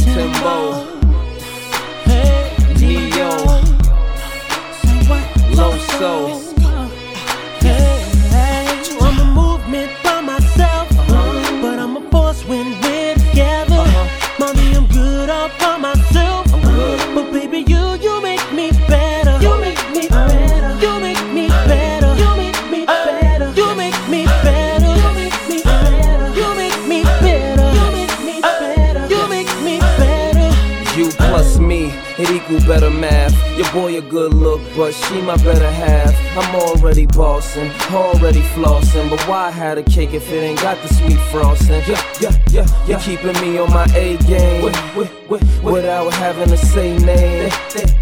Timbo, Neo, Loso. I'm a movement by myself, but I'm a force when we're together. Mommy, I'm good all by myself, but baby, you make me better. You make me better. You make me better. You make me better. You make me better. You make me better. You make me better. You make me better. You make me better. You plus me, it equal better math. Your boy a good look, but she my better half. I'm already bossing, already flossing, but why have a cake if it ain't got the sweet frosting? You're keeping me on my A game without having to say name.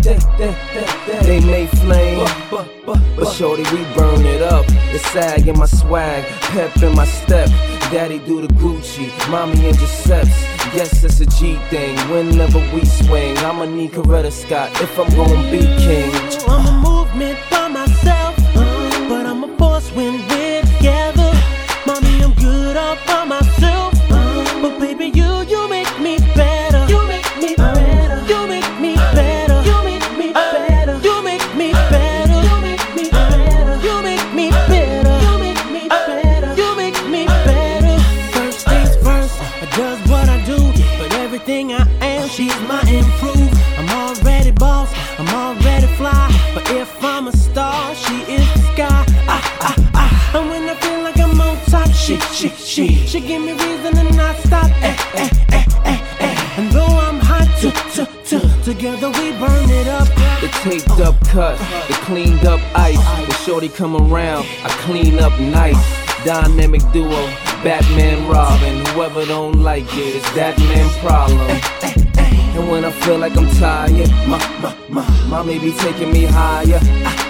They may flame, but shorty, we burn it up. The sag in my swag, pep in my step. Daddy do the Gucci, mommy in Giuseppe's. Yes, it's a G thing. Whenever we swing, I'ma need Coretta Scott if I'm gonna be king. I'm a movement by myself, but I'm a force when we're together. Mommy, I'm good all by myself, but baby, you make me better. You make me better. You make me better. You make me better. You make me better. You make me better. You make me better. You make me better. You make me better. First things first, I does what I do, but everything I am, she's my improve. I'm already boss, I'm already fly, but if I'm a star, she is the sky. And when I feel like I'm on top, she give me reason to not stop. And though I'm hot, together we burn it up. The taped up cut, the cleaned up ice. When shorty come around, I clean up nice. Dynamic duo, Batman, Robin. Whoever don't like it, it's that man problem. And when I feel like I'm tired, my be taking me higher.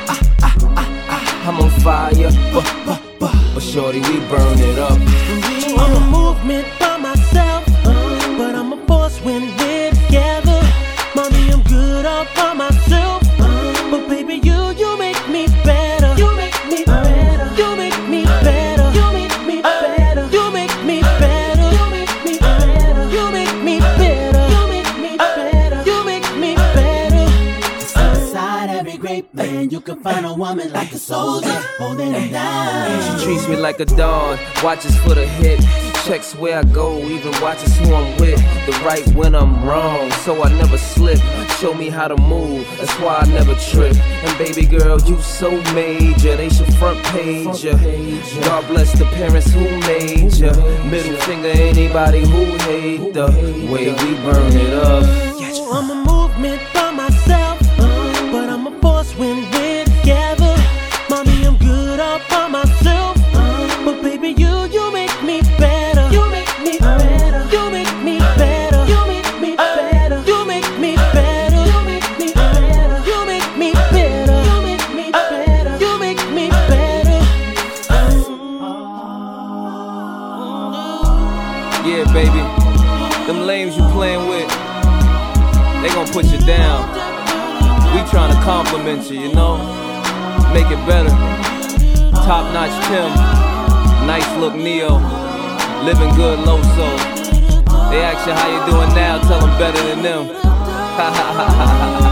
I'm on fire, but shorty, we burn it up. I'm a movement by myself, but I'm a force when we're together. Mommy, I'm good all by myself, but baby, you make me better. You make me better. You make me better. You make me better. You make me better. You make me better. You make me better. You make me better. You make me better. Inside every great man, you can find a woman like a soldier holding him down. She treats me like a dog, watches for the hit. Checks where I go, even watches who I'm with. The right when I'm wrong, so I never slip. Show me how to move, that's why I never trip. And baby girl, you so major, they should front page ya. God bless the parents who made ya. Middle finger anybody who hate the way we burn it up. I'm a movement by myself, but I'm a force when we're together. Mommy, I'm good all by myself, but baby, you make me better. You make me better. You make me better. You make me better. You make me better. You make me better. You make me better. You make me better. You make me better. Yeah, baby, them lames you playing with, they gon' put you down. We tryna compliment you, you know, make it better. Top notch Tim, nice look Neo, living good Loso. They ask you how you doing now, tell them better than them. Ha ha ha ha ha.